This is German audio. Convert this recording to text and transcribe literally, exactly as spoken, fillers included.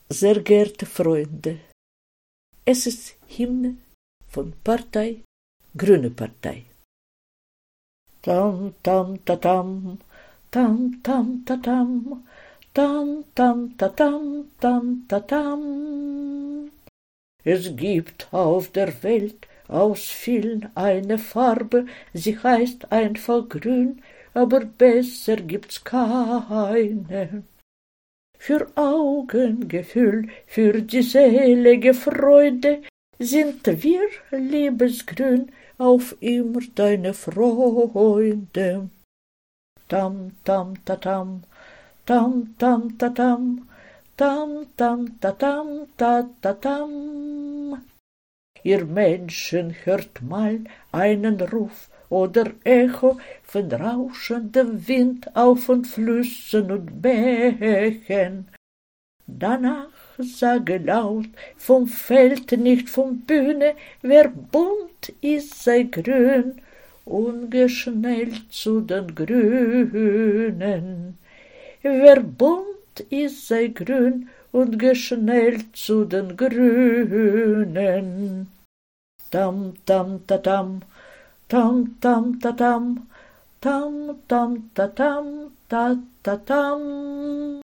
Sehr geehrte Freunde, es ist Hymne von Partei, Grüne Partei. Tam, tam, tatam, tam, tam, tatam, tam, tam, tatam, tam, tatam. Es gibt auf der Welt aus vielen eine Farbe, sie heißt einfach grün, aber besser gibt's keine. Für Augengefühl, für die selige Freude sind wir liebesgrün auf immer deine Freunde. Tam, tam, tatam, tam, tam, tatam, tam, tam, tatam, ta, tatam. Ihr Menschen hört mal einen Ruf oder Echo von rauschendem Wind auf von Flüssen und Bächen. Danach sage laut vom Feld, nicht vom Bühne, wer bunt ist, sei grün, ungeschnellt zu den Grünen. Wer bunt ist, sei grün, und geschnellt zu den Grünen. Tam, tam, tatam, tam, tam, tatam, tam, tam, tatam, ta, tatam.